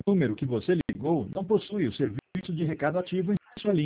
número que você ligou não possui o serviço de recado ativo em sua linha.